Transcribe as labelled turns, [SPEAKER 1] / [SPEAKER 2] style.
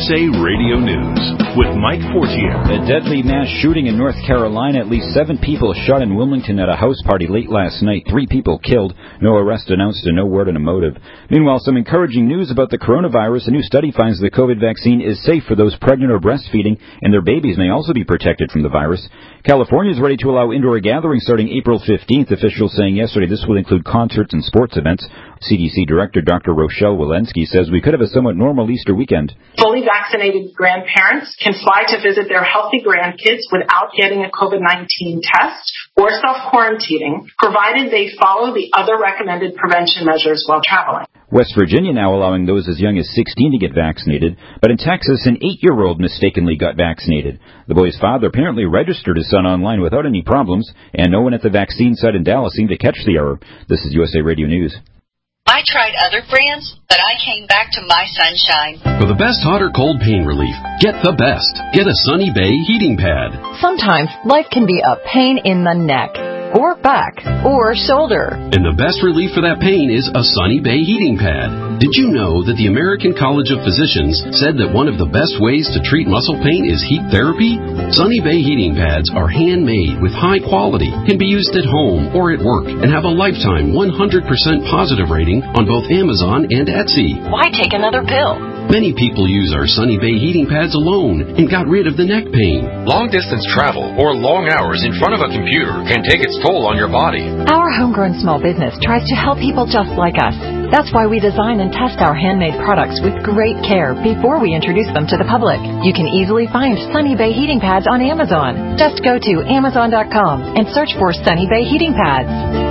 [SPEAKER 1] USA Radio News with Mike Fortier.
[SPEAKER 2] A deadly mass shooting in North Carolina. At least 7 people shot in Wilmington at a house party late last night. 3 people killed. No arrest announced and no word on a motive. Meanwhile, some encouraging news about the coronavirus. A new study finds the COVID vaccine is safe for those pregnant or breastfeeding, and their babies may also be protected from the virus. California is ready to allow indoor gatherings starting April 15th. Officials saying yesterday this will include concerts and sports events. CDC Director Dr. Rochelle Walensky says we could have a somewhat normal Easter weekend.
[SPEAKER 3] Fully vaccinated grandparents can fly to visit their healthy grandkids without getting a COVID-19 test or self-quarantining, provided they follow the other recommended prevention measures while traveling.
[SPEAKER 2] West Virginia now allowing those as young as 16 to get vaccinated, but in Texas, an 8-year-old mistakenly got vaccinated. The boy's father apparently registered his son online without any problems, and no one at the vaccine site in Dallas seemed to catch the error. This is USA Radio News.
[SPEAKER 4] I tried other brands, but I came back to My Sunshine.
[SPEAKER 5] For the best hot or cold pain relief, get the best. Get a Sunny Bay heating pad.
[SPEAKER 6] Sometimes life can be a pain in the neck, or back, or shoulder.
[SPEAKER 5] And the best relief for that pain is a Sunny Bay heating pad. Did you know that the American College of Physicians said that one of the best ways to treat muscle pain is heat therapy? Sunny Bay heating pads are handmade with high quality, can be used at home or at work, and have a lifetime 100% positive rating on both Amazon and Etsy.
[SPEAKER 6] Why take another pill?
[SPEAKER 5] Many people use our Sunny Bay heating pads alone and got rid of the neck pain.
[SPEAKER 7] Long-distance travel or long hours in front of a computer can take its toll on your body.
[SPEAKER 6] Our homegrown small business tries to help people just like us. That's why we design and test our handmade products with great care before we introduce them to the public. You can easily find Sunny Bay heating pads on Amazon. Just go to Amazon.com and search for Sunny Bay heating pads.